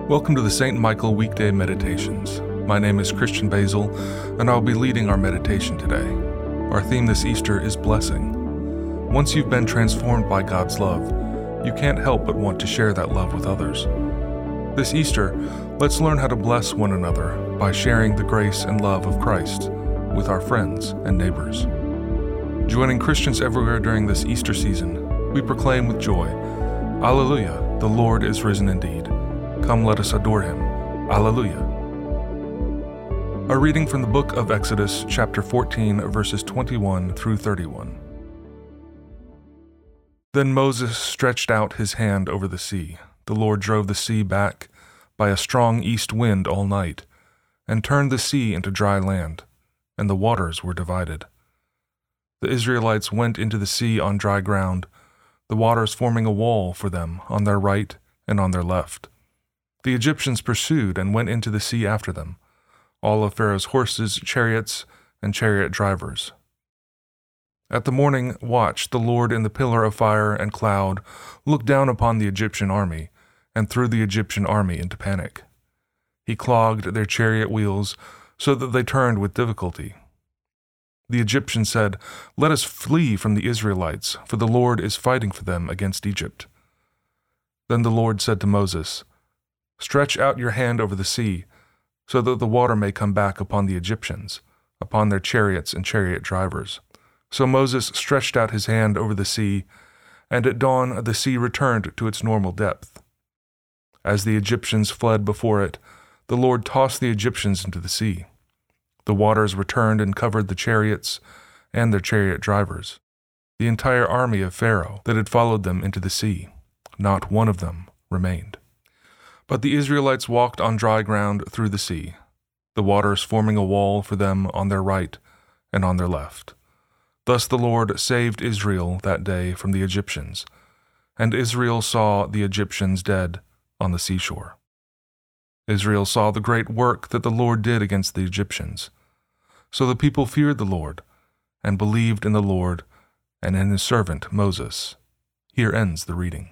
Welcome to the St. Michael Weekday Meditations. My name is Christian Basil, and I'll be leading our meditation today. Our theme this Easter is blessing. Once you've been transformed by God's love, you can't help but want to share that love with others. This Easter, let's learn how to bless one another by sharing the grace and love of Christ with our friends and neighbors. Joining Christians everywhere during this Easter season, we proclaim with joy, Alleluia, the Lord is risen indeed. Come, let us adore him. Alleluia. A reading from the book of Exodus, chapter 14, verses 21 through 31. Then Moses stretched out his hand over the sea. The Lord drove the sea back by a strong east wind all night, and turned the sea into dry land, and the waters were divided. The Israelites went into the sea on dry ground, the waters forming a wall for them on their right and on their left. The Egyptians pursued and went into the sea after them, all of Pharaoh's horses, chariots, and chariot drivers. At the morning watch, the Lord in the pillar of fire and cloud looked down upon the Egyptian army and threw the Egyptian army into panic. He clogged their chariot wheels so that they turned with difficulty. The Egyptians said, "Let us flee from the Israelites, for the Lord is fighting for them against Egypt." Then the Lord said to Moses, "Stretch out your hand over the sea, so that the water may come back upon the Egyptians, upon their chariots and chariot drivers." So Moses stretched out his hand over the sea, and at dawn the sea returned to its normal depth. As the Egyptians fled before it, the Lord tossed the Egyptians into the sea. The waters returned and covered the chariots and their chariot drivers, the entire army of Pharaoh that had followed them into the sea. Not one of them remained. But the Israelites walked on dry ground through the sea, the waters forming a wall for them on their right and on their left. Thus the Lord saved Israel that day from the Egyptians, and Israel saw the Egyptians dead on the seashore. Israel saw the great work that the Lord did against the Egyptians. So the people feared the Lord and believed in the Lord and in his servant Moses. Here ends the reading.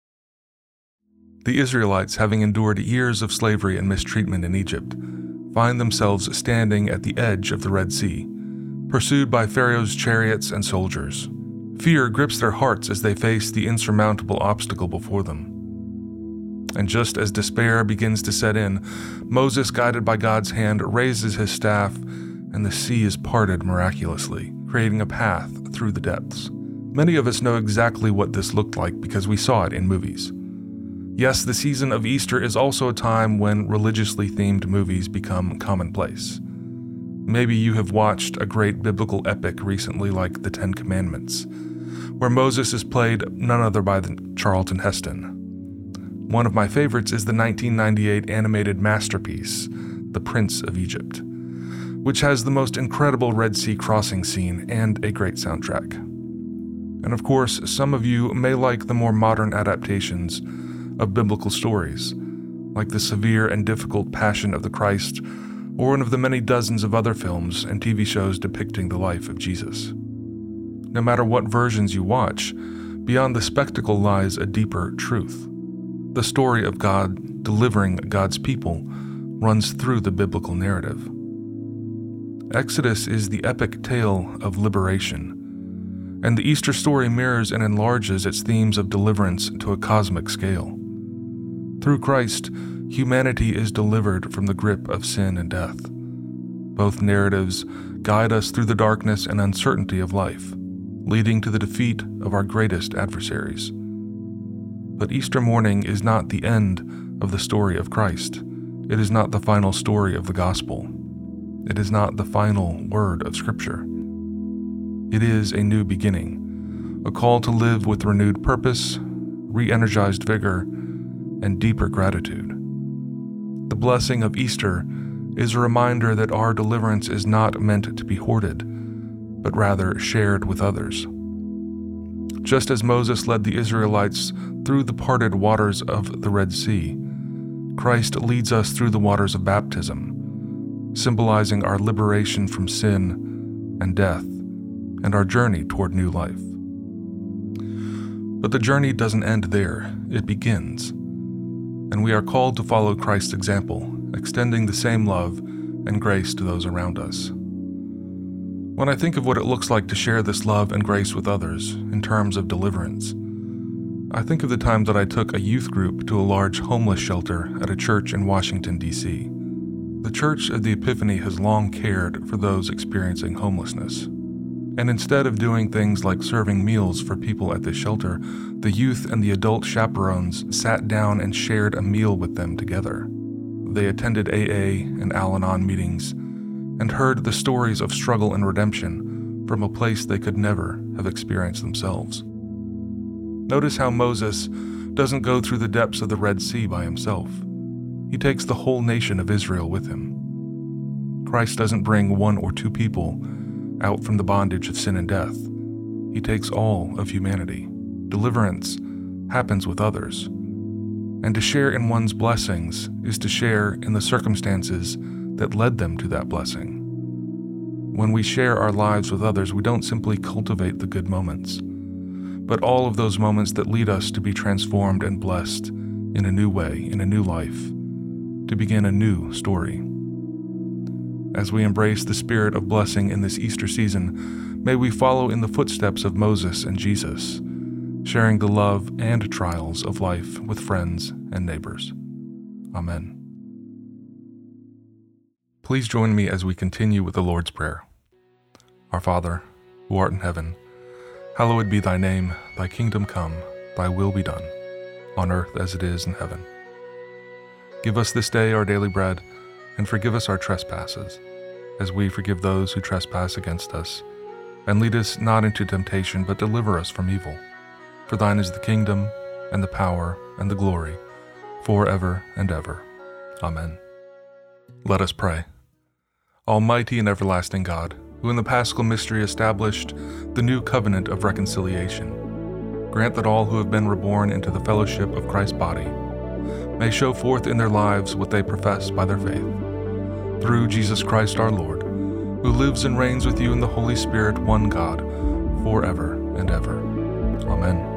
The Israelites, having endured years of slavery and mistreatment in Egypt, find themselves standing at the edge of the Red Sea, pursued by Pharaoh's chariots and soldiers. Fear grips their hearts as they face the insurmountable obstacle before them. And just as despair begins to set in, Moses, guided by God's hand, raises his staff, and the sea is parted miraculously, creating a path through the depths. Many of us know exactly what this looked like because we saw it in movies. Yes, the season of Easter is also a time when religiously themed movies become commonplace. Maybe you have watched a great biblical epic recently like The Ten Commandments, where Moses is played none other by Charlton Heston. One of my favorites is the 1998 animated masterpiece, The Prince of Egypt, which has the most incredible Red Sea crossing scene and a great soundtrack. And of course, some of you may like the more modern adaptations of biblical stories, like the severe and difficult Passion of the Christ, or one of the many dozens of other films and TV shows depicting the life of Jesus. No matter what versions you watch, beyond the spectacle lies a deeper truth. The story of God delivering God's people runs through the biblical narrative. Exodus is the epic tale of liberation, and the Easter story mirrors and enlarges its themes of deliverance to a cosmic scale. Through Christ, humanity is delivered from the grip of sin and death. Both narratives guide us through the darkness and uncertainty of life, leading to the defeat of our greatest adversaries. But Easter morning is not the end of the story of Christ. It is not the final story of the gospel. It is not the final word of Scripture. It is a new beginning, a call to live with renewed purpose, re-energized vigor, and deeper gratitude. The blessing of Easter is a reminder that our deliverance is not meant to be hoarded, but rather shared with others. Just as Moses led the Israelites through the parted waters of the Red Sea, Christ leads us through the waters of baptism, symbolizing our liberation from sin and death and our journey toward new life. But the journey doesn't end there, it begins. and we are called to follow Christ's example, extending the same love and grace to those around us. When I think of what it looks like to share this love and grace with others in terms of deliverance, I think of the time that I took a youth group to a large homeless shelter at a church in Washington, D.C. The Church of the Epiphany has long cared for those experiencing homelessness. And instead of doing things like serving meals for people at this shelter, the youth and the adult chaperones sat down and shared a meal with them together. They attended AA and Al-Anon meetings and heard the stories of struggle and redemption from a place they could never have experienced themselves. Notice how Moses doesn't go through the depths of the Red Sea by himself. He takes the whole nation of Israel with him. Christ doesn't bring one or two people out from the bondage of sin and death. He takes all of humanity. Deliverance happens with others. And to share in one's blessings is to share in the circumstances that led them to that blessing. When we share our lives with others, we don't simply cultivate the good moments, but all of those moments that lead us to be transformed and blessed in a new way, in a new life, to begin a new story. As we embrace the spirit of blessing in this Easter season, may we follow in the footsteps of Moses and Jesus, sharing the love and trials of life with friends and neighbors. Amen. Please join me as we continue with the Lord's Prayer. Our Father, who art in heaven, hallowed be thy name, thy kingdom come, thy will be done, on earth as it is in heaven. Give us this day our daily bread, and forgive us our trespasses, as we forgive those who trespass against us. And lead us not into temptation, but deliver us from evil. For thine is the kingdom, and the power, and the glory, forever and ever. Amen. Let us pray. Almighty and everlasting God, who in the Paschal mystery established the new covenant of reconciliation, grant that all who have been reborn into the fellowship of Christ's body may show forth in their lives what they profess by their faith. Through Jesus Christ our Lord, who lives and reigns with you in the Holy Spirit, one God, forever and ever. Amen.